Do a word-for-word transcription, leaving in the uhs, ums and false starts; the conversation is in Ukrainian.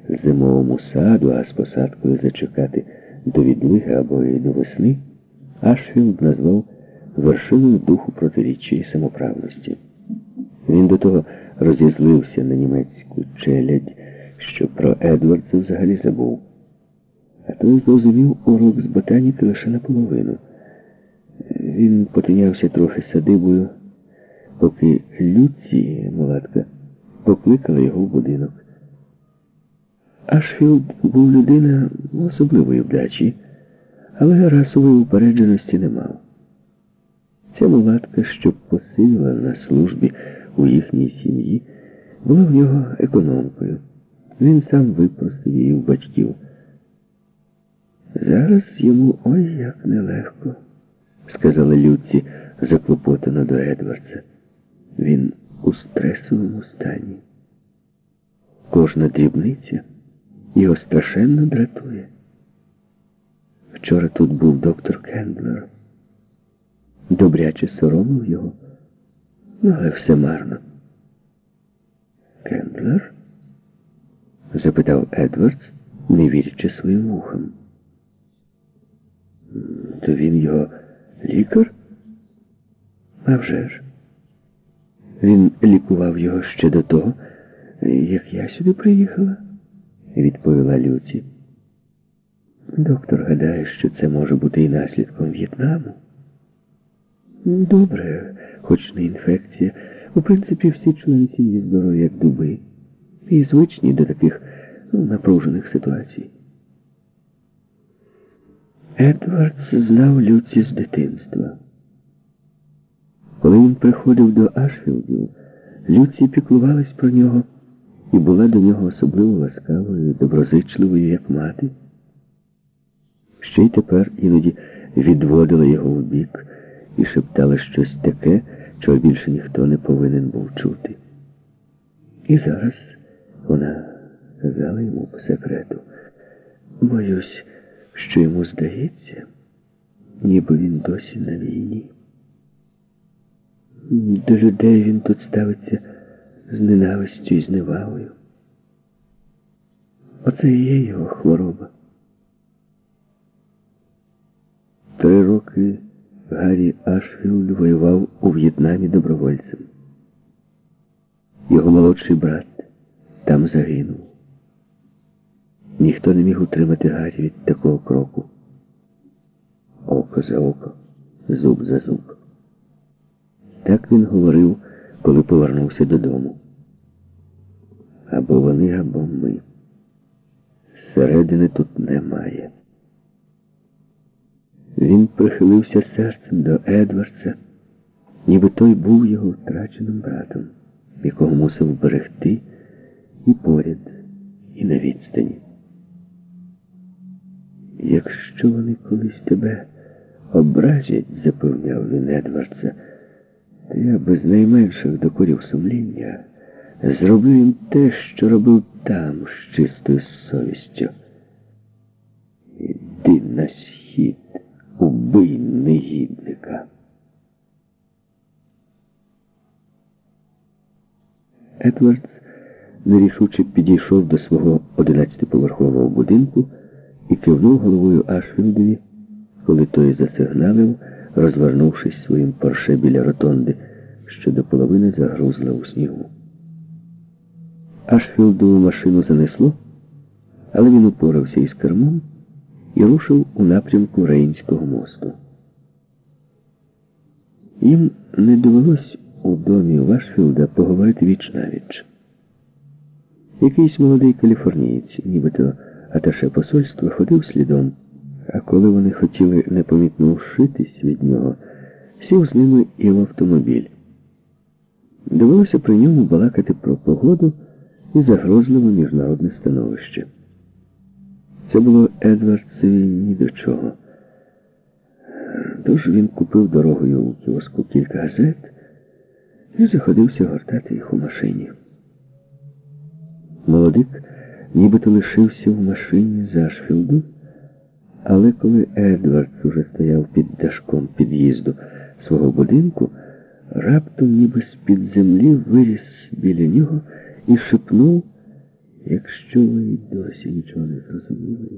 зимовому саду, а з посадкою зачекати до відлиги або й до весни, Ашфілд назвав вершиною духу протиріччя і самоправності. Він до того розізлився на німецьку челядь, що про Едвардса взагалі забув. А той зрозумів урок з ботаніки лише наполовину. Він потинявся трохи садибою, поки Люці, мулатка, покликала його в будинок. Ашфілд був людина особливої вдачі, але расової упередженості не мав. Ця мулатка, що посила на службі у їхній сім'ї, була в нього економкою. Він сам випросив її в батьків. «Зараз йому ой як нелегко», — сказала Люці заклопотано до Едвардса. «Він у стресовому стані. Кожна дрібниця його страшенно дратує. Вчора тут був доктор Кендлер. Добряче соромив його, ну, але все марно». «Кендлер?» — запитав Едвардс, не вірячи своїм вухам. «То він його лікар?» «А вже ж. Він лікував його ще до того, як я сюди приїхала», — відповіла Люці. «Доктор гадає, що це може бути і наслідком В'єтнаму. Добре, хоч не інфекція. У принципі, всі члени сім'ї здорові, як дуби, і звичні до таких, ну, напружених ситуацій». Едвардс знав Люці з дитинства. Коли він приходив до Ашфілдів, Люці піклувалась про нього і була до нього особливо ласкавою, доброзичливою, як мати. Ще й тепер іноді відводила його в бік і шептала щось таке, чого більше ніхто не повинен був чути. І зараз вона казала йому по секрету: «Боюсь, що йому здається, ніби він досі на війні. До людей він тут ставиться з ненавистю і зневагою. Оце і є його хвороба». Три роки Гаррі Ашфілд воював у В'єтнамі добровольцем. Його молодший брат там загинув. Ніхто не міг утримати Гаррі від такого кроку. Око за око, зуб за зуб. Так він говорив, коли повернувся додому. Або вони, або ми. Зсередини тут немає. Він прихилився серцем до Едвардса, ніби той був його втраченим братом, якого мусив берегти і поряд, і на відстані. «Якщо вони колись тебе образять, — запевняв він Едвардса, — то я без найменших докорів сумління зроблю їм те, що робив там з чистою совістю. Іди на схід, убий негідника». Едвардс нерішуче підійшов до свого одинадцятиповерхового будинку і кивнув головою Ашфілдові, коли той засигналив, розвернувшись своїм порше біля ротонди, що до половини загрузла у снігу. Ашфілдову машину занесло, але він упорався із кермом і рушив у напрямку Рейнського мосту. Їм не довелось у домі Вашфілда поговорити віч-навіч. Якийсь молодий каліфорнієць, нібито аташе посольства, ходив слідом, а коли вони хотіли непомітно вшитись від нього, сів з ними і в автомобіль. Довелося при ньому балакати про погоду і загрозливе міжнародне становище. Це було Едвардсові ні до чого. Тож він купив дорогою у кіоску кілька газет і заходився гортати їх у машині. Молодик нібито лишився в машині з Ашфілду, але коли Едвардс уже стояв під дашком під'їзду свого будинку, раптом ніби з-під землі виріс біля нього і шепнув Якщо ви й досі нічого не зрозуміли,